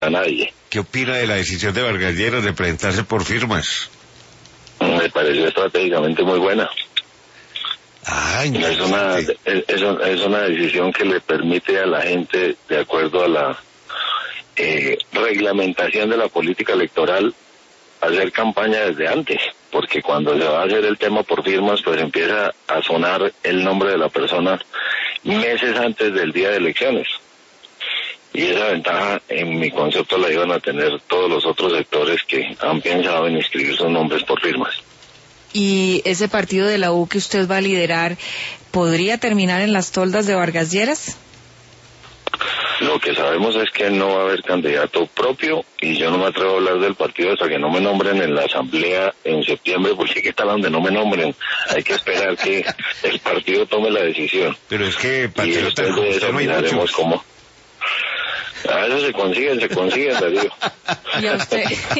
a nadie. ¿Qué opina de la decisión de Vargas Lleras de presentarse por firmas? Me pareció estratégicamente muy buena. Interesante. Es una decisión que le permite a la gente, de acuerdo a la reglamentación de la política electoral, hacer campaña desde antes, porque cuando se va a hacer el tema por firmas, pues empieza a sonar el nombre de la persona meses antes del día de elecciones. Y esa ventaja, en mi concepto, la iban a tener todos los otros sectores que han pensado en inscribir sus nombres por firmas. ¿Y ese partido de la U que usted va a liderar podría terminar en las toldas de Vargas Lleras? Lo que sabemos es que no va a haber candidato propio, y yo no me atrevo a hablar del partido hasta que no me nombren en la asamblea en septiembre, porque qué tal donde no me nombren. Hay que esperar que el partido tome la decisión. Pero es que Y después de eso miraremos cómo. A eso se consiguen, le digo. ¿Y a usted?